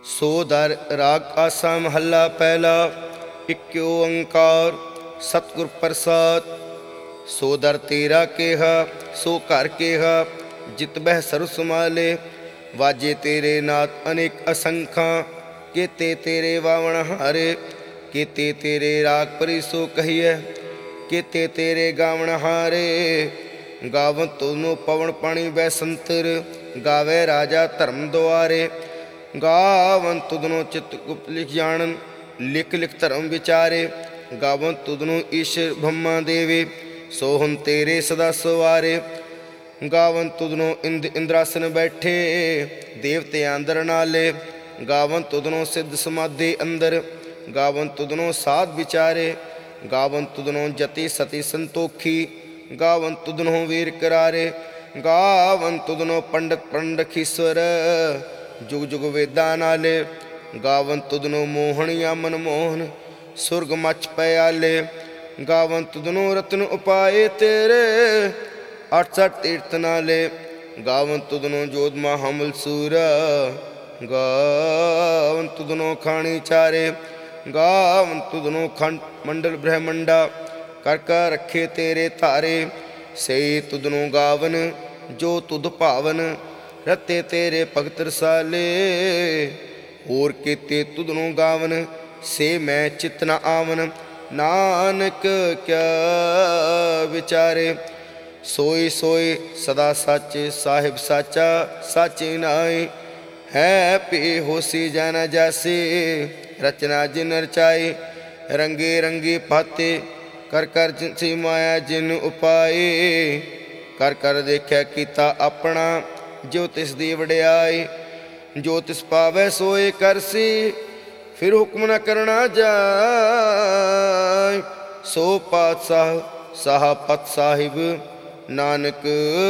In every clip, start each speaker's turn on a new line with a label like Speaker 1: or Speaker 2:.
Speaker 1: ਸੋ ਦਰ ਰਾਗ ਆਸਾ ਮਹੱਲਾ ਪਹਿਲਾ। ਇਕ ਓੰਕਾਰ ਸਤਿਗੁਰ ਪ੍ਰਸਾਦਿ। ਸੋ ਦਰ ਤੇਰਾ ਕੇਹਾ ਸੋ ਘਰ ਕੇਹਾ, ਜਿਤ ਬਹਿ ਸਰਬ ਸਮਾਲੇ। ਵਾਜੇ ਤੇਰੇ ਨਾਦ ਅਨੇਕ ਅਸੰਖਾਂ, ਕੇਤੇ ਤੇਰੇ ਵਾਵਣ ਹਾਰੇ। ਕੇਤੇ ਤੇਰੇ ਰਾਗ ਪਰੀ ਸੋ ਕਹੀਐ, ਕੇਤੇ ਤੇਰੇ ਗਾਵਣ ਹਾਰੇ। ਗਾਵਨ ਤੁਧਨੂੰ ਪਵਨ ਪਾਣੀ ਬੈ ਸੰਤਰ, ਗਾਵੇ ਰਾਜਾ ਧਰਮ ਦੁਆਰੇ। ਗਾਵਨ ਤੁਧਨੂੰ ਚਿਤ ਗੁਪਤ ਲਿਖ ਜਾਣਨ, ਲਿਖ ਲਿਖ ਧਰਮ ਵਿਚਾਰੇ। ਗਾਵਨ ਤੁਧਨੂੰ ਈਸ਼ਰ ਬ੍ਰਹਮਾ ਦੇਵੇ, ਸੋ ਹੁਣ ਤੇਰੇ ਸਦਾ ਸਵਾਰੇ। ਗਾਵਨ ਤੁਧਨੂੰ ਇੰਦਰਾਸਨ ਬੈਠੇ, ਦੇਵਤੇ ਅੰਦਰ ਨਾਲੇ। ਗਾਵਨ ਤੁਧਨੂੰ ਸਿੱਧ ਸਮਾਧੀ ਅੰਦਰ, ਗਾਵਨ ਤੁਧਨੂੰ ਸਾਧ ਵਿਚਾਰੇ। ਗਾਵਨ ਤੁਧਨੂੰ ਜਤੀ ਸਤੀ ਸੰਤੋਖੀ, ਗਾਵਨ ਤੁਧਨੂੰ ਵੀਰ ਕਰਾਰੇ। ਗਾਵਨ ਤੁਧਨੂੰ ਪੰਡਤ ਪੰਡਖੀਸਵਰ, ਜੁਗ ਜੁਗ ਵੇਦਾਂ ਨਾਲੇ। ਗਾਵਨ ਤੁਧਨੂੰ ਮੋਹਣੀਆ ਮਨਮੋਹਨ, ਸੁਰਗ ਮੱਚ ਪਿਆਲੇ। ਗਾਵਨ ਤੁਧਨੂੰ ਰਤਨ ਉਪਾਏ ਤੇਰੇ, 68 ਤੀਰਥ ਨਾਲੇ। ਗਾਵਨ ਤੁਧਨੂੰ ਜੋਧ ਮਹਾਮਲ ਸੂਰ, ਗਾਵਨ ਤੁਧਨੂੰ ਖਾਣੀ ਚਾਰੇ। ਗਾਵਨ ਤੁਧਨੂੰ ਖੰਡ ਮੰਡਲ ਬ੍ਰਹਮੰਡਾ, ਕਰ ਕਰ ਰੱਖੇ ਤੇਰੇ ਧਾਰੇ। ਸਈ ਤੁਧਨੂੰ ਗਾਵਨ ਜੋ ਤੁਧ ਭਾਵਨ, ਰਤੇ ਤੇਰੇ ਭਗਤ ਰਸਾਲੇ। ਹੋਰ ਕੀਤੇ ਤੁਧਨੂੰ ਗਾਵਨ, ਸੇ ਮੈਂ ਚਿਤ ਨ ਆਵਨ। ਨਾਨਕ ਕਿਆ ਵਿਚਾਰੇ, ਸੋਈ ਸੋਈ ਸਦਾ ਸੱਚ ਸਾਹਿਬ ਸਾਚਾ। ਸਾਚੇ ਨਾਏ ਹੈ ਪੀ ਹੋਸੀ ਜਨ ਜੈਸੇ, ਰਚਨਾ ਜਿਨ ਰਚਾਈ। ਰੰਗੇ ਰੰਗੇ ਪਾਤੇ ਕਰ ਕਰ ਜਿਨਸੀ ਮਾਇਆ ਜਿਨ ਉਪਾਏ। ਕਰ ਕਰ ਦੇਖਿਆ ਕੀਤਾ ਆਪਣਾ, ਜੋ ਤਿਸ ਦੀ ਵਡਿਆਈ। ਜੋ ਤਿਸ ਪਾਵੈ ਸੋਏ ਕਰਸੀ, ਫਿਰ ਹੁਕਮ ਨ ਕਰਨਾ ਜਾਏ। ਸੋ ਪਾਤਸ਼ਾਹ ਸਾਹਪਤ ਸਾਹਿਬ, ਨਾਨਕ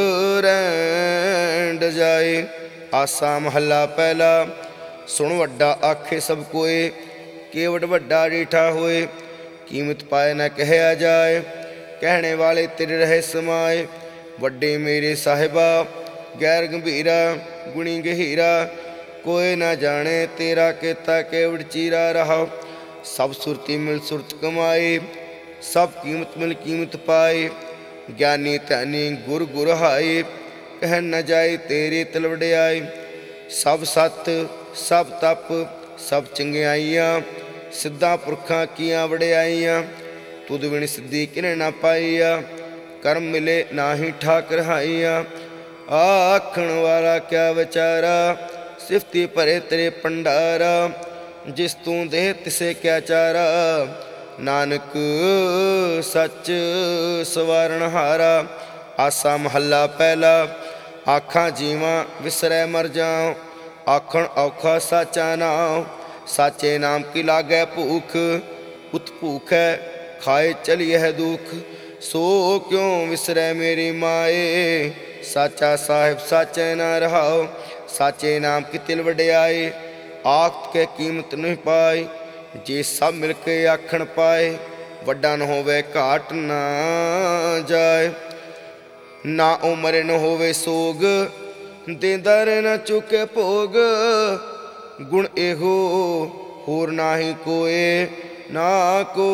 Speaker 1: ਰਹਿਣ ਜਾਏ। ਆਸਾ ਮਹੱਲਾ ਪਹਿਲਾ। ਸੁਣ ਵੱਡਾ ਆਖੇ ਸਭ ਕੋਏ, ਕੇਵਟ ਵੱਡਾ ਡੀਠਾ ਹੋਏ। ਕੀਮਤ ਪਾਏ ਨ ਕਹਿਆ ਜਾਏ, ਕਹਿਣੇ ਵਾਲੇ ਤੇਰੇ ਰਹੇ ਸਮਾਏ। ਵੱਡੇ ਮੇਰੇ ਸਾਹਿਬਾ ਗੈਰ ਗੰਭੀਰਾ, ਗੁਣੀ ਗਹੀਰਾ। ਕੋਈ ਨਾ ਜਾਣੇ ਤੇਰਾ ਕੀਤਾ ਕੇਵਟ ਚੀਰਾ ਰਹਾ। ਸਭ ਸੁਰਤੀ ਮਿਲ ਸੁਰਤ ਕਮਾਏ, ਸਭ ਕੀਮਤ ਮਿਲ ਕੀਮਤ ਪਾਏ। ਗਿਆਨੀ ਧਿਆਨੀ ਗੁਰ ਗੁਰ ਹਾਏ, ਕਹਿ ਨ ਜਾਏ ਤੇਰੀ ਤਿਲ ਵਡਿਆਈ। ਸਭ ਸਤ ਸਭ ਤਪ ਸਭ ਚੰਗਿਆਈਆਂ, ਸਿੱਧਾਂ ਪੁਰਖਾਂ ਕੀਆਂ ਵਡਿਆਈਆਂ। ਤੁਧ ਬਿਨ ਸਿੱਧੀ ਕਿਨੇ ਨਾ ਪਾਈਆ, ਕਰਮ ਮਿਲੇ ਨਾਹੀ ਠਾਕ ਰਹਾਈਆ। ਆਖਣ ਵਾਲਾ ਕਿਆ ਵਿਚਾਰਾ, ਸਿਫਤੀ ਭਰੇ ਤੇਰੇ ਭੰਡਾਰਾ। ਜਿਸ ਤੂੰ ਦੇ ਤਿਸੇ ਕਿਆ ਚਾਰਾ, ਨਾਨਕ ਸੱਚ ਸਵਾਰਨ ਹਾਰਾ। ਆਸਾ ਮਹੱਲਾ ਪਹਿਲਾ। ਆਖਾਂ ਜੀਵਾਂ ਵਿਸਰੈ ਮਰ ਜਾਉ, ਆਖਣ ਔਖਾ ਸਾਚਾ ਨਾਉ। ਸਾਚੇ ਨਾਮ ਕੀ ਲਾਗੈ ਭੂਖ, ਉਤ ਭੂਖੈ ਖਾਏ ਚਲੀਐ ਦੁਖ। ਸੋ ਕਿਉ ਵਿਸਰੈ ਮੇਰੀ ਮਾਏ, ਸਾਚਾ ਸਾਹਿਬ ਸਾਚੈ ਨਾ ਰਹਾਉ। ਸਾਚੇ ਨਾਮ ਕੀ ਤਿਲ ਵਡਿਆਈ, ਆਖ ਕੇ ਕੀਮਤ ਨਹੀਂ ਪਾਈ। ਜੇ ਸਭ ਮਿਲ ਕੇ ਆਖਣ ਪਾਏ, ਵੱਡਾ ਨ ਹੋਵੇ ਘਾਟ ਨਾ ਜਾਏ। ਨਾ ਉਮਰ ਨ ਹੋਵੇ ਸੋਗ, ਦੇਂਦਾ ਰਹਿ ਨ ਚੁੱਕੇ ਭੋਗ। ਗੁਣ ਇਹੋ ਹੋਰ ਨਾਹੀ ਕੋਏ, ਨਾ ਕੋ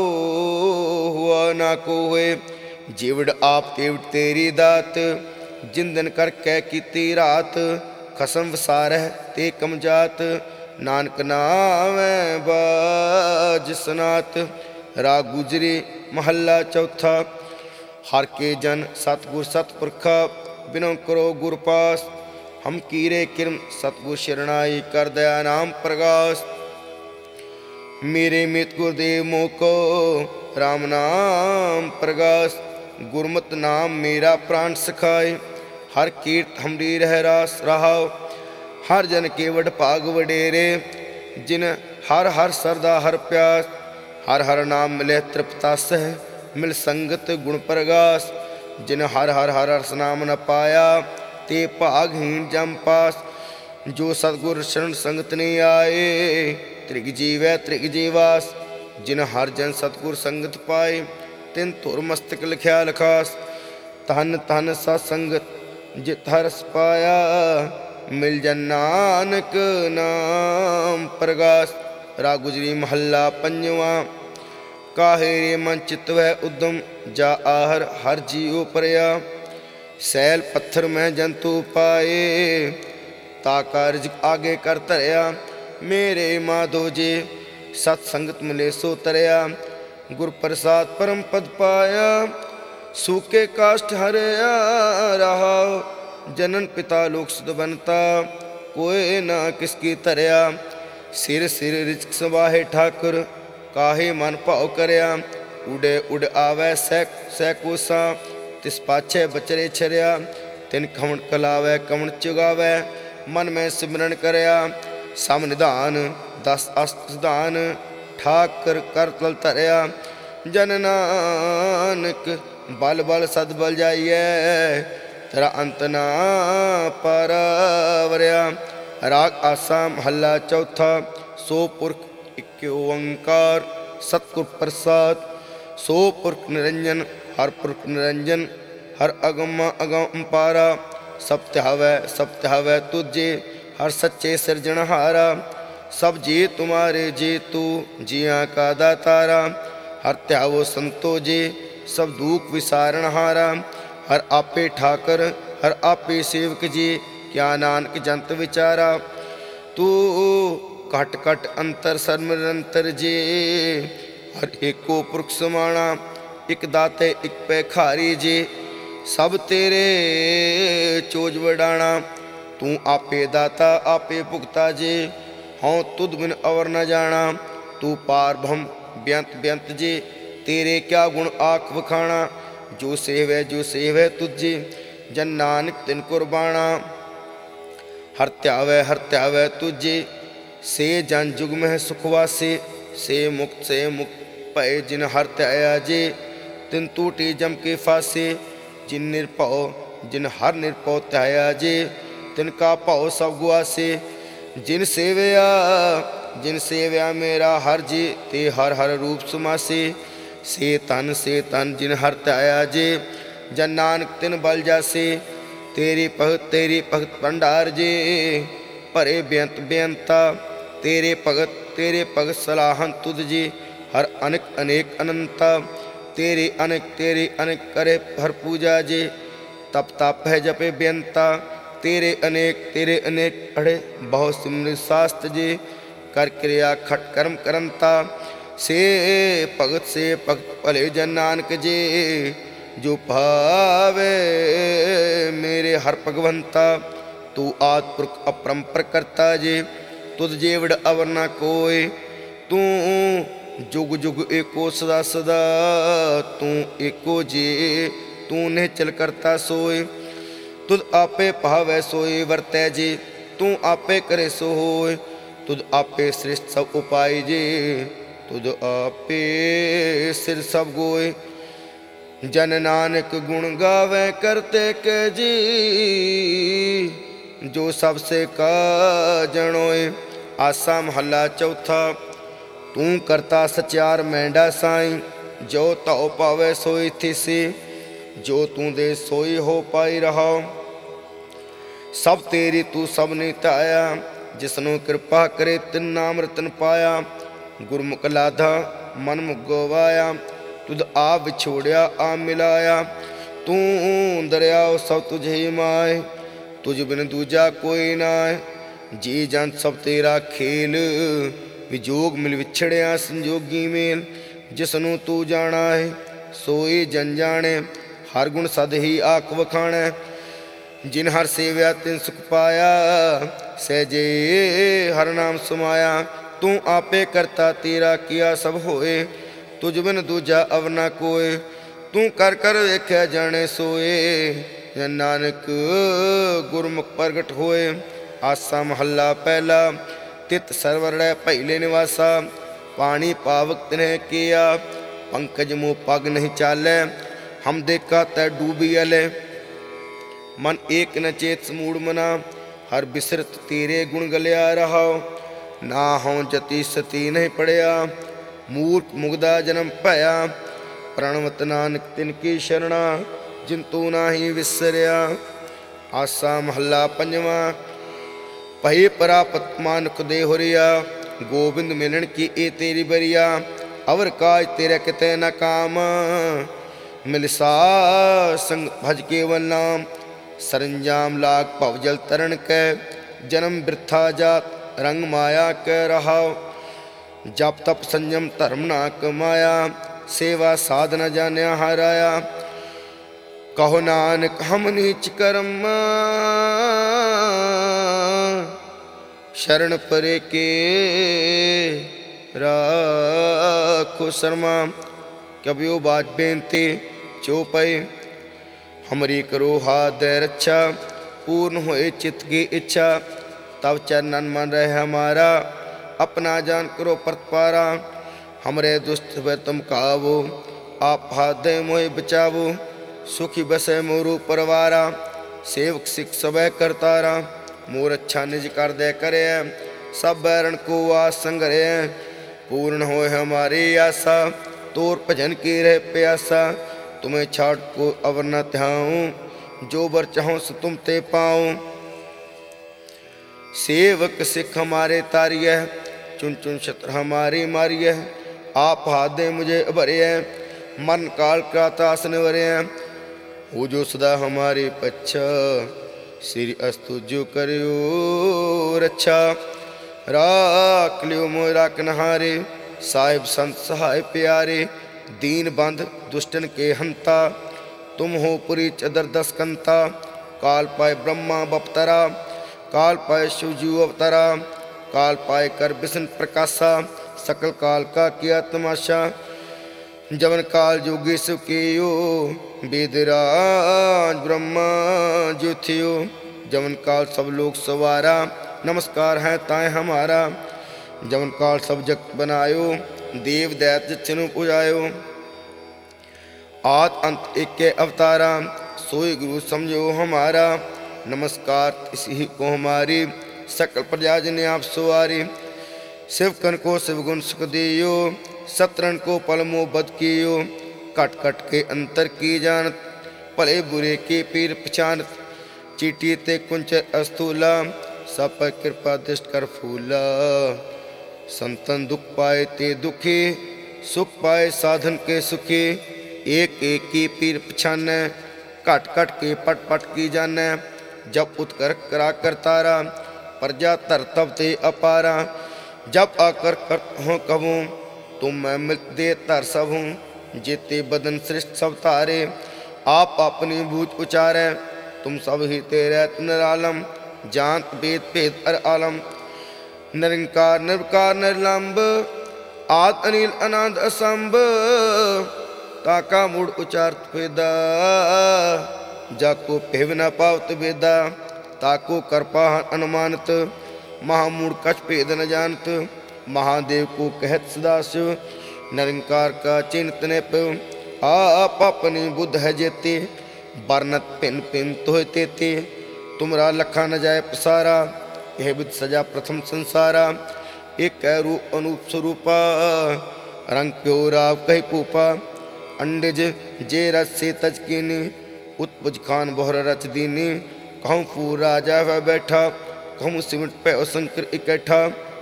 Speaker 1: ਹੁਆ ਨਾ ਕੋ ਹੋਏ। ਜਿਵੜ ਆਪ ਤੇਵੜ ਤੇਰੀ ਦਾਤ, ਜਿੰਦਨ ਕਰਕੇ ਕੀਤੀ ਰਾਤ। ਖਸਮ ਵਸਾਰਹਿ ਤੇ ਕਮਜਾਤ, ਨਾਨਕ ਨਾਵੈ ਬਾਜ ਸਨਾਤ। ਰਾਗ ਗੁਜਰੀ ਮਹੱਲਾ ਚੌਥਾ। ਹਰ ਕੇ ਜਨ ਸਤਿਗੁਰ ਸਤਿਪੁਰਖਾ, ਬਿਨੋ ਕਰੋ ਗੁਰ ਪਾਸ। ਹਮ ਕੀਰੇ ਕਿਰਮ ਸਤਿਗੁਰ ਸ਼ਰਣਾਈ, ਕਰ ਦਇਆ ਨਾਮ ਪ੍ਰਗਾਸ। ਮੇਰੇ ਮਿਤ ਗੁਰਦੇਵ ਮੋਕੋ, ਰਾਮ ਨਾਮ ਪ੍ਰਗਾਸ। ਗੁਰਮਤਿ ਨਾਮ ਮੇਰਾ ਪ੍ਰਾਣ ਸਖਾਏ, ਹਰ ਕੀਰਤ ਹਮਰੀ ਰਹਿ ਰਾਸ ਰਹਾਉ। ਹਰ ਜਨ ਕੇ ਵਡ ਭਾਗ ਵਡੇਰੇ, ਜਿਨ ਹਰ ਹਰ ਸਰਦਾ ਹਰ ਪਿਆਸ। ਹਰ ਹਰ ਨਾਮ ਮਿਲੇ ਤ੍ਰਿਪਤਾਸਹਿ, ਮਿਲ ਸੰਗਤ ਗੁਣ ਪ੍ਰਗਾਸ। ਜਿਨ ਹਰ ਹਰ ਹਰ ਰਸ ਨਾਮ ਨ ਪਾਇਆ, ਤੇ ਭਾਗਹੀਣ ਜਮ ਪਾਸ। ਜੋ ਸਤਿਗੁਰ ਸ਼ਰਨ ਸੰਗਤ ਨੇ ਆਏ, ਤ੍ਰਿਗ ਜੀਵੈ ਤ੍ਰਿਗ ਜੀਵਾਸ। ਜਿਨ ਹਰ ਜਨ ਸਤਿਗੁਰ ਸੰਗਤ ਪਾਏ, ਤਿਨ ਧੁਰ ਮਸਤਕ ਲਿਖਿਆ ਲਿਖਾਸ। ਧਨ ਧਨ ਸਤ ਸੰਗਤ ਜਿਤ ਹਰਸ ਪਾਇਆ, ਮਿਲ ਜਨ ਨਾਨਕ ਨਾਮ ਪ੍ਰਗਾਸ। ਰਾਗ ਗੁਜਰੀ ਮਹੱਲਾ ਪੰਜਵਾਂ। ਕਾਹੇ ਰੇ ਮਨ ਚਿਤ ਵੈ ਉਦਮ, ਜਾ ਆਹਰ ਹਰ ਜੀਉ ਪਰਿਆ। ਸੈਲ ਪੱਥਰ ਮੈਂ ਜੰਤੂ ਪਾਏ, ਤਾ ਕਾਰਜ ਆਗੇ ਕਰ ਧਰਿਆ। ਮੇਰੇ ਮਾਧੋ ਜੀ ਸਤ ਸੰਗਤ ਮਿਲੇ ਸੋ ਤਰਿਆ। ਗੁਰ ਪ੍ਰਸਾਦ ਪਰਮ ਪਦ ਪਾਇਆ, ਸੂਕੇ ਕਾਸ਼ਟ ਹਰਿਆ ਰਹਾ। ਜਨਨ ਪਿਤਾ ਲੋਕ ਸੁਧ ਬਨਤਾ, ਕੋਏ ਨਾ ਕਿਸਕੀ ਧਰਿਆ। ਸਿਰ ਸਿਰ ਰਿਚਕ ਸਵਾਹੇ ਠਾਕੁਰ, ਕਾਹੇ ਮਨ ਭਾਉ ਕਰਿਆ। ਉਡੇ ਉਡ ਆਵੈ ਸਹਿ ਕੋਸਾ, ਤਿਸ ਪਾਛੇ ਬਚਰੇ ਛਰਿਆ। ਤਿਨ ਕਵਣ ਕਲਾਵੈ ਕਵਣ ਚੁਗਾਵੈ, ਮਨ ਮੈਂ ਸਿਮਰਨ ਕਰਿਆ। ਸਮ ਨਿਧਾਨ ਦਸ ਅਸਤ ਸਿਧਾਨ, ਠਾਕਰ ਕਰ ਤਲ ਧਰਿਆ। ਜਨ ਨਾਨਕ ਬਲ ਬਲ ਸਦ ਬਲ ਜਾਈਐ, ਤੇਰਾ ਅੰਤ ਨਾ ਪਰਵਰਿਆ। ਰਾਗ ਆਸਾ ਮਹੱਲਾ ਚੌਥਾ। ਸੋ ਪੁਰਖ ਇਕ ਓੰਕਾਰ, ਸਤਿਗੁਰ ਪ੍ਰਸਾਦ। ਸੋ ਪੁਰਖ ਨਿਰੰਜਨ, ਹਰ ਪੁਰਖ ਨਿਰੰਜਨ। ਹਰ ਅਗਮ ਅਗਮ ਪਾਰਾ, ਸਭ ਧਿਆਵੈ ਤੁਝੇ। ਹਰ ਸੱਚੇ ਸਿਰਜਣਹਾਰਾ, ਸਭ ਜੀ ਤੁਮਾਰੇ ਜੀ ਤੂ, ਜੀਆਂ ਕਾ ਦਾਤਾਰਾ। ਹਰ ਧਿਆਵੋ ਸੰਤੋ ਜੀ, ਸਭ ਦੂਖ ਵਿਸਾਰਣਹਾਰਾ। ਹਰ ਆਪੇ ਠਾਕਰ, ਹਰ ਆਪੇ ਸੇਵਕ ਜੀ, ਕਿਆ ਨਾਨਕ ਜੰਤ ਵਿਚਾਰਾ। ਤੂੰ ਘਟ ਘਟ ਅੰਤਰ ਸਰਮ ਨਿਰੰਤਰ ਜੀ, ਹਰ ਏਕੋ ਪੁਰਖ ਸਮਾਣਾ। ਇਕ ਦਾਤੇ ਇਕ ਭੈਖਾਰੀ ਜੀ, ਸਭ ਤੇਰੇ ਚੋਜ ਵਡਾਣਾ। ਤੂੰ ਆਪੇ ਦਾਤਾ ਆਪੇ ਭੁਗਤਾ ਜੀ, ਹਉ ਤੁਧ ਬਿਨ ਅਵਰ ਨ ਜਾਣਾ। ਤੂੰ ਪਾਰ ਬ੍ਰਹਮ ਬੇਅੰਤ ਬੇਅੰਤ ਜੀ, ਤੇਰੇ ਕਿਆ ਗੁਣ ਆਖ ਵਖਾਣਾ। ਜੋ ਸੇਵੈ ਤੁਝੇ, ਜਨ ਨਾਨਕ ਤਿਨ ਕੁਰਬਾਣਾ। ਹਰ ਧਿਆਵੈ ਤੁਝੇ, ਸੇ ਜਨ ਜੁਗ ਮਹਿ ਸੁਖ ਵਾਸੇ। ਸੇ ਮੁਕਤ ਭਏ ਜਿਨ ਹਰ ਧਿਆਇਆ ਜੀ, ਤਿਨ ਟੂਟੀ ਜਮ ਕੇ ਫਾਸੇ। ਜਿਨ ਹਰ ਨਿਰਭਉ ਧਿਆਇਆ ਜੀ, ਤਿਨ ਕਾ ਭਉ ਸਭ ਗੁਆਸੇ। ਜਿਨ ਸੇਵਿਆ ਮੇਰਾ ਹਰ ਜੀ, ਤੇ ਹਰ ਹਰ ਰੂਪ ਸਮਾਸੇ। ਸੇ ਤਨ ਜਿਨ ਹਰ ਧਿਆਇਆ ਜੀ, ਜਨ ਨਾਨਕ ਤਿਨ ਬਲ ਜਾਸੇ। ਤੇਰੀ ਭਗਤ ਭੰਡਾਰ ਜੀ, ਭਰੇ ਬੇਅੰਤ ਬੇਅੰਤਾ। ਤੇਰੇ ਭਗਤ ਸਲਾਹਨ ਤੁਧ ਜੀ, ਹਰ ਅਨੇਕ ਅਨੇਕ ਅਨੰਤਾ। ਤੇਰੇ ਅਨੇਕ ਕਰੇ ਹਰ ਪੂਜਾ ਜੀ, ਤਪ ਤਪ ਹੈ ਜਪੇ ਬੇਅੰਤਾ। ਤੇਰੇ ਅਨੇਕ ਅੜੇ ਬਹੁ ਸਿਮਰਿ ਸਾਸਤ ਜੀ, ਕਰ ਕਿਰਿਆ ਖਟ ਕਰਮ ਕਰੰਤਾ। ਸੇ ਭਗਤ ਭਲੇ ਜਨ ਨਾਨਕ ਜੀ, ਜੋ ਭਾਵੇ ਮੇਰੇ ਹਰ ਭਗਵੰਤਾ। ਤੂੰ ਆਦਿ ਪੁਰਖ ਅਪਰੰਪਰ ਕਰਤਾ ਜੀ, ਤੁਧ ਜੇ ਵਡ ਅਵਰ ਨਾ ਕੋਇ। ਤੂੰ ਜੁਗ ਜੁਗ ਏਕੋ ਸਦਾ ਸਦਾ, ਤੂੰ ਏਕੋ ਜੀ ਤੂੰ ਨਿਹਚਲ ਕਰਤਾ ਸੋਇ। ਤੁਧ ਆਪੇ ਭਾਵੈ ਸੋਈ ਵਰਤੈ ਜੀ, ਤੂੰ ਆਪੇ ਕਰੇ ਸੋ ਹੋਇ। ਤੁਧ ਆਪੇ ਸ੍ਰਿਸ਼ਟ ਸਭ ਉਪਾਈ ਜੀ, ਤੁਧ ਆਪੇ ਸਿਰ ਸਭ ਗੋਇ। ਜਨ ਨਾਨਕ ਗੁਣ ਗਾਵੈ ਕਰਤੇ ਕੇ ਜੀ, ਜੋ ਸਭ ਸੇ ਕਾ ਜਣੋਏ। ਆਸਾ ਮਹੱਲਾ ਚੌਥਾ। ਤੂੰ ਕਰਤਾ ਸਚਿਆਰ ਮੈਂਡਾ ਸਾਈਂ, ਜੋ ਧਉ ਪਾਵੈ ਸੋਈ ਥੀਸੀ। ਜੋ ਤੂੰ ਦੇ ਸੋਈ ਹੋ ਪਾਈ ਰਹਾਉ, ਸਭ ਤੇਰੀ ਤੂੰ ਸਭ ਨੇ ਧਾਇਆ। ਜਿਸਨੂੰ ਕਿਰਪਾ ਕਰੇ ਤਿਨ ਨਾਮ ਰਤਨ ਪਾਇਆ। ਗੁਰਮੁਖ ਲਾਧਾ ਮਨ ਮੁਗੋ ਵਾਇਆ, ਤੁਧ ਆਪ ਵਿਛੋੜਿਆ ਆ ਮਿਲਾਇਆ। ਤੂੰ ਦਰਿਆਉ ਸਭ ਤੁਝੇ ਹੀ ਮਾਏ, ਤੁਝ ਬਿਨ ਦੂਜਾ ਕੋਈ ਨਾਏ। ਜੀ ਜੰਤ ਸਭ ਤੇਰਾ ਖੇਲ, ਵਿਜੋਗ ਮਿਲ ਵਿਛੜਿਆ ਸੰਜੋਗੀ ਮੇਲ। ਜਿਸਨੂੰ ਤੂੰ ਜਾਣਾ ਹੈ ਸੋਈ ਜਨ ਜਾਣੇ, ਹਰ ਗੁਣ ਸਦ ਹੀ ਆਖ ਵਖਾਣੈ। ਜਿਨ ਹਰ ਸੇਵਿਆ ਤਿਨ ਸੁਖ ਪਾਇਆ, ਸਹਿਜੇ ਹਰ ਨਾਮ ਸਮਾਇਆ। ਤੂੰ ਆਪੇ ਕਰਤਾ ਤੇਰਾ ਕੀਆ ਸਭ ਹੋਏ, ਤੁਝ ਬਿਨ ਦੂਜਾ ਅਵਰ ਨਾ ਕੋਇ। ਤੂੰ ਕਰ ਕਰ ਵੇਖਿਆ ਜਾਣੇ ਸੋਏ, ਜਨ ਨਾਨਕ ਗੁਰਮੁਖ ਪ੍ਰਗਟ ਹੋਏ। ਆਸਾ ਮਹੱਲਾ ਪਹਿਲਾ। ਤਿਤ ਸਰਵਰੜੈ ਪਹਿਲੇ ਨਿਵਾਸਾ, ਪਾਣੀ ਪਾਵਕ ਤਿਨਹਿ ਕੀਆ। ਪੰਕਜ ਮੋਹ ਪਗ ਨਹੀਂ ਚਾਲੈ, ਹਮ ਦੇਖਾ ਤੈ ਡੂਬੀ ਅਲੇ। ਮਨ ਏਕ ਨ ਚੇਤ ਸਮੂੜ ਮਨਾ, ਹਰ ਬਿਸਰਤ ਤੇਰੇ ਗੁਣ ਗਲਿਆ ਰਹਾਉ। ਨਾ ਹਉ ਜਤੀ ਸਤੀ ਨਹੀਂ ਪੜਿਆ, ਮੂਰਖ ਮੁਗਦਾ ਜਨਮ ਭਇਆ। ਪ੍ਰਣਵਤ ਨਾਨਕ ਤਿਨ ਕੀ ਸ਼ਰਣਾ, ਜਿਨ ਤੂੰ ਨਾਹੀ ਵਿਸਰਿਆ। ਆਸਾ ਮਹੱਲਾ ਪੰਜਵਾਂ। भय परापत मानुख दे होरिया, गोबिंद मिलन की ए तेरी बरिया। अवर काज तेरे किते न काम, मिलसा संग भज केवल नाम। सरंजाम लाग भवजल तरण कै, जन्म वृथा जात रंग माया कै रहाओ। जप तप संयम धर्म ना कमाया, सेवा साधना जान्या हराया। कहो नानक हम नीच कर्म, शरण परे के राखो शर्मा। कबियो बात बेनती चौपई, हमरी करो हाथ दे रक्षा। पूर्ण होए चित्त की इच्छा, तब चरणन मन रहे हमारा। अपना जान करो प्रतिपारा, हमरे दुष्ट व तुम काबू। आप हाथ दे मोहि बचावो, सुखी बसे मोरू परवारा। सेवक सिख सब करतारा, मोर अच्छा निज कर दे करे। सब बैरण को आस संगरे, पूर्ण होए हमारी आशा। तोर भजन की रह प्यासा, तुम्हें छाड़ को अवर न ध्याऊं। जो बर चाहो सो तुम ते पाऊं। सेवक सिख हमारे तारिय, चुन चुन शत्रु हमारी मारिय। आप हाथ दे मुझे भरे, मन काल का त्रास निवरे। हो जो सदा हमारे पच्छा, श्री अस्तु जो करियो रक्षा। राख लियो मोह राखनहारे, साहिब संत सहाय प्यारे। दीन बंध दुष्टन के हंता, तुम हो पुरी चदर दस कंता। काल पाए ब्रह्मा बपतरा, काल पाए शिवजू अवतरा। काल पाए कर विष्णु प्रकाशा, सकल काल का किया तमाशा। जवन काल जोगी सुखियो, वेदराज ब्रह्मा जो थियो। जवन काल सब लोग सवारा, नमस्कार है ताए हमारा। जवन काल सब जगत बनायो, देव दैत्य चिन्ह पुजायो। आद अंत एक के अवतारा, सोई गुरु समझो हमारा। नमस्कार इसी को हमारी, सकल प्रजा जिन्हें आप सवारी। शिवकन को शिवगुण सुख दियो, शत्रुन को पलमो बद कियो। कट कट के अंतर की जानत, भले बुरे के पीर पहचानत। चीटी ते कुंच अस्तूला, सब पर कृपा दृष्ट कर फूला। संतन दुख पाए ते दुखी, सुख पाए साधन के सुखी। एक एक की पीर पहचाने, कट कट के पट पट की जाने। जब उत्कर करा करतारा, प्रजा तर तब ते अपारा। जब आकर कर हो कबूँ, तुम मैं मिल दे तर सब हूँ। जेते बदन सृष्ट सब तारे, आप अपनी भूत उचारे। तुम सब ही तेरे निरालम, जानत वेद भेद अर आलम। निरंकार निर्विकार निर्लंब, आद अनिल अनंत असंभ। ताका मूड उचारत वेदा, जाको पेव न पावत वेदा। ताको कृपा अनुमानत, महामूढ़ कछ भेद न जानत। महादेव को कहत सदाशिव, निरंकार का चिन्त निप। आप अपनी बुद्ध है जेते, बरनत पिन पिन तोह तेते। तुमरा लखा न जाए पसारा, यह बुद्ध सजा प्रथम संसारा। एक रूप अनूप स्वरूपा, रंग क्यों राव कही पूपा। अंडज जे रच से तज कीनी, उत्पुज खान बोहर रच दीनी। कहूँ पूर राजा वह बैठा, कहूँ सिमट पे शंकर इकट्ठा।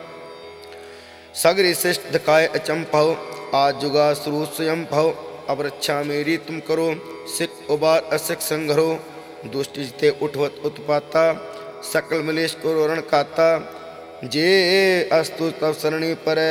Speaker 1: सगरी श्रेष्ठ दिखाए अचंभव, आज जुगा शुरू स्वयं भव। अब रक्षा मेरी तुम करो, सिख उबार असिख संघरो। दुष्ट जिते उठवत उत्पाता, सकल मिलेश को रण खाता। जे अस्तु तब सरणी परे,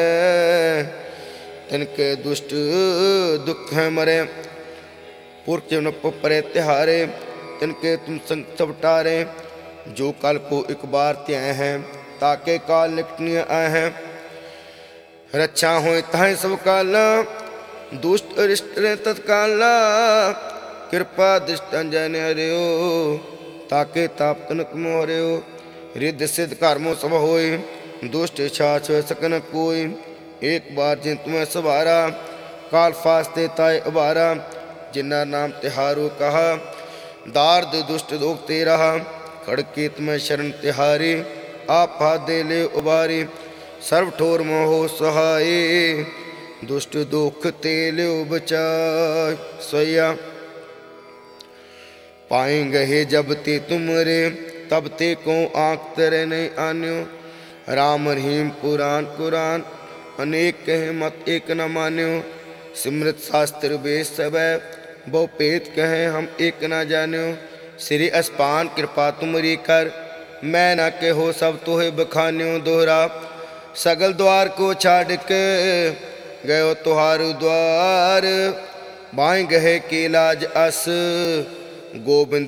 Speaker 1: तिनके दुष्ट दुख है मरे। पुरख परे तिहारे, तिनके तुम संग सब टारे। जो काल को एक बार त्याय हैं, ताके काल निकटनीय आए हैं। रक्षा हो ताहे सब काला, दुष्ट अरिष्ट रे तत्काला। कृपा दृष्ट अंजन हरियो, ताके ताप तनक मोहरियो। रिद्ध सिद्ध कर्मो सब होय, दुष्ट इच्छा छ सकन कोई। एक बार जिन तुम्हें सवारा, काल फास्ते ताय उबारा। जिन्ना नाम तिहारो कहा, दार्द दुष्ट दोख ते रहा। खड़के तुम्हें शरण तिहारी, आप हाथ दे ले उबारी। सर्व ठोर मोहो सहाय, दुष्ट दुख ते ले बचाय। सोया पाएंगे जब ते तुमरे, तब ते को आँख तेरे नहीं आन्यो। राम रहीम पुराण कुरान अनेक कहे मत एक न मान्यो। सिमृत शास्त्र वेद सब बहु पेत कहे हम एक न जान्यो। श्री अस्पान कृपा तुमरी कर मैं न कहो सब तोहे बखान्यो। दोहरा सगल द्वार को छाड़ के गयो तुहार द्वार। बाएं गहे के लाज अस गोबिंद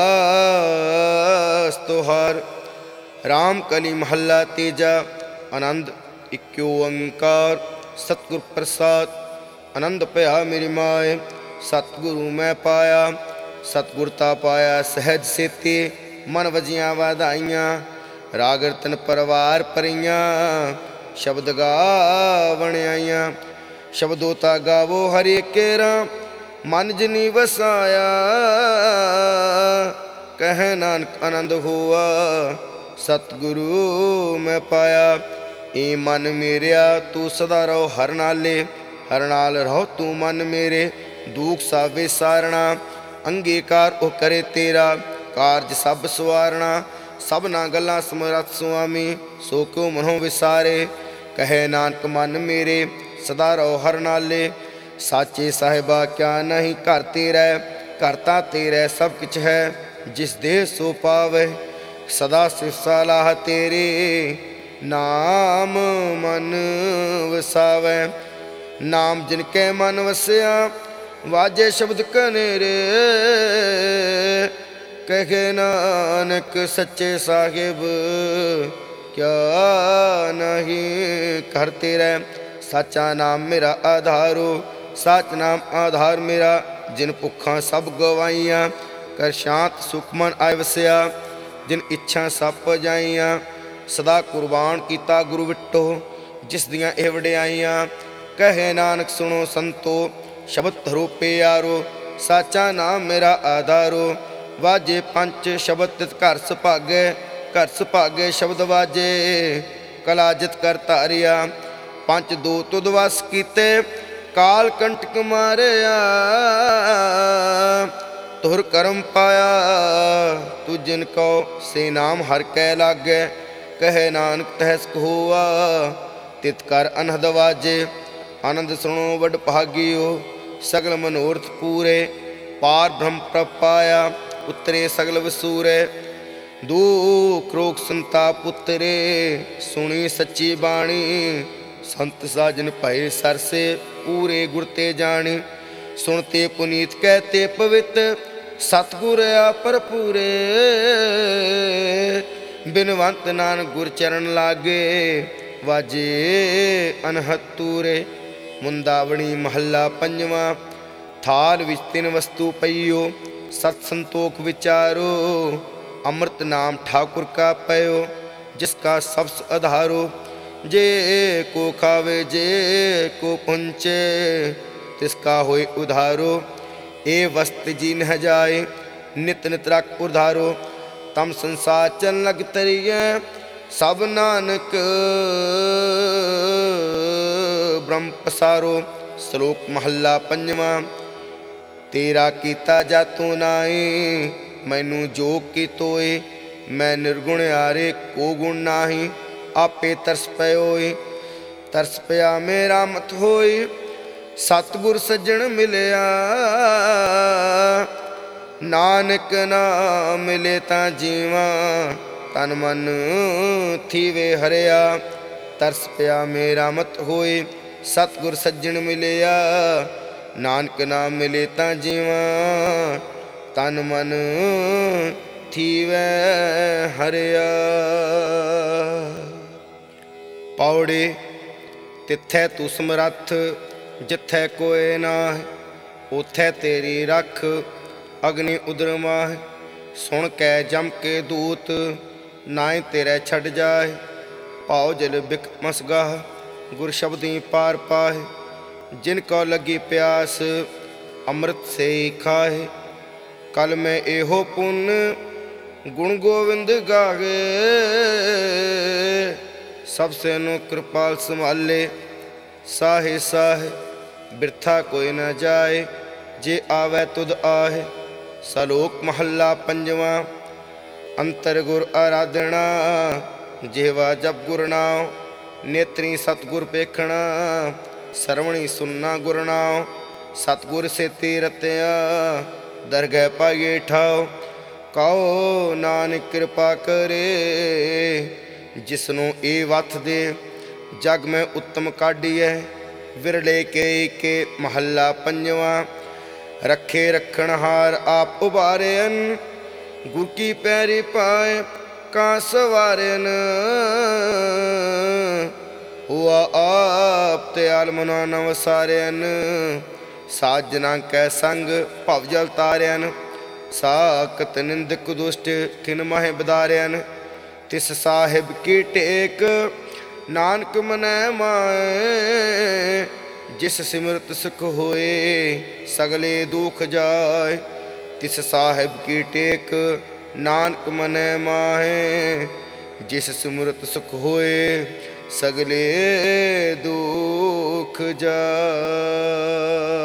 Speaker 1: दास तुहार। राम कली महला तेजा आनंद इक्यो ओंकार। सतगुर प्रसाद आनंद पया मेरी माए। सतगुरु मैं पाया सतगुरता पाया सहज सेते। मन वजियां वाधाइयां राग रतन परवार परियां। शब्द गावण आइयां शब्दोता गावो हरे केरा। मन जिनी वसाया कह नानक आनंद हुआ। सतगुरु मैं पाया ए मन मेरिया तू सदा रहो हर नाले। हर नाल रहो तू मन मेरे दुख सावे सारना। अंगीकार ओ करे तेरा कारज सब सवारना। सबना गल्लां समरथ सुआमी सो क्यों मनो विसारे। कहे नानक मन मेरे सदा रहो हर नाले। साचे साहिबा क्या नहीं घर तेरा करता तेरा सब कुछ है। जिस देह सो पावे सदा सिर सलाह तेरे। नाम मन वसावे नाम जिनके मन वसया। वाजे शब्द कनेरे कहे नानक सच्चे साहिब क्या नहीं कर तेरा। साचा नाम मेरा आधारो सच नाम आधार मेरा। जिन भुखा सब गवाइयां कर शांत सुखमन आय वसया। जिन इच्छा सब पजाइयां सदा कुर्बान कीता गुरु विटो। जिस दियां एह वडियाइयां कहे नानक सुनो संतो। शब्द धरो प्यारो साचा नाम मेरा आधारो। वाजे पंच शब्द तित घर सुभागे घर सुभागे शब्द वाजे। कला जित कर तारिया पंच दो तुद वस कीते। काल कंटक मारिया तुहर करम पाया। तू जिनको से नाम हर कै लागे कहे नानक तहस हुआ। तित कर अनहद वाजे आनंद सुनो वड भागियो। सगल मनोरथ पूरे पार ब्रह्म प्रभ पाया। उतरे सगल वसूरे दुख रोग संताप उतरे। सुनी सच्ची बाणी संत साजन भय सरसे। पूरे गुर ते जानी सुनते पुनीत कहते पवित्र। सतगुर पर पूरे बिनवंत नानक गुर चरण लागे। वाजे अनहद तूरे। मुंदावणी महला पंजवा। थाल विच तिन वस्तु पईयो सत संतोख विचारो। अमृत नाम ठाकुर का पयो जिसका सबस आधारो। जे को खावे जे को पुंचे तिसका होए उधारो। ए वस्त जी न जाए नित नित रख उधारो। तम संसार चल लग तरिए सब नानक ब्रह्म पसारो। श्लोक महला पंजवा। तेरा कीता जातू नाई मैनू जोग की तोए। मैं निर्गुण आरे को गुण नाही। आपे तरस पयोई तरस पया मेरा मत होई। सतगुर सज्जन मिलया नानक ना मिले ता जीवा। तन मन थीवे हरिया तरस पया मेरा मत होई। सतगुर सज्जन मिलया नानक ना मिले ता जीवा। तन मन थीवे हरिया। पौड़ी तिथै तू समरथ जिथै कोई नाह। उथै तेरी रख अग्नि उदर माह। सुन कै जम के दूत नाए तेरे छड़ जाए। पाओ जल बिक मसगाह गुर शब्दी पार पाहे। जिनको लगी प्यास अमृत से ही खाहे। कल मैं एहो पुन गुण गोविंद गागे। सबसे नु कृपाल संभाले साहे साहे। बिरथा कोई न जाए जे आवे तुद आहे। सलोक महला पंजवा। ਅੰਤਰ ਗੁਰ ਆਰਾਧਣਾ, ਜਿਹਵਾ ਜਪ ਗੁਰ ਨਾਮ, ਨੇਤਰੀ ਸਤਿਗੁਰ ਪੇਖਣਾ, ਸਰਵਣੀ ਸੁਨਣਾ ਗੁਰ ਨਾਮ, ਸਤਿਗੁਰ ਸੇਤੀ ਰਤਿਆ, ਦਰਗਹਿ ਪਾਈਏ ਠਾਉ। ਕਹੋ ਨਾਨਕ ਕਿਰਪਾ ਕਰੇ, ਜਿਸਨੂੰ ਇਹ ਵਥ ਦੇ, ਜਗ ਮੈਂ ਉੱਤਮ ਕਾਢੀਐ। ਵਿਰਲੇ ਕੇ ਮਹੱਲਾ ਪੰਜਵਾਂ। ਰੱਖੇ ਰੱਖਣਹਾਰ ਆਪ ਉਬਾਰਿਅਨ, ਗੁਰ ਕੀ ਪੈਰੀ ਪਾਏ ਕਾਂ ਸਵਾਰਿਅਨ। ਹੁਆ ਆਪ ਤਿਆਲ ਮਨਾ ਨ ਵਸਾਰਿਅਨ, ਸਾਜਨਾ ਕੈ ਸੰਗ ਭਵ ਜਲ ਤਾਰਿਅਨ। ਸਾਕਤ ਨਿੰਦਕ ਦੁਸ਼ਟ ਕਿਨ ਮਾਹੇ ਬਦਾਰਿਅਨ, ਤਿਸ ਸਾਹਿਬ ਕੀ ਟੇਕ ਨਾਨਕ ਮਨੈ ਮਾਏ। ਜਿਸ ਸਿਮਰਤ ਸੁਖ ਹੋਏ ਸਗਲੇ ਦੁਖ ਜਾਏ, ਤਿਸ ਸਾਹਿਬ ਕੀ ਟੇਕ ਨਾਨਕ ਮਨੈ ਮਾਹੇ। ਜਿਸ ਸਿਮਰਤ ਸੁਖ ਹੋਏ ਸਗਲੇ ਦੁਖ ਜਾਏ।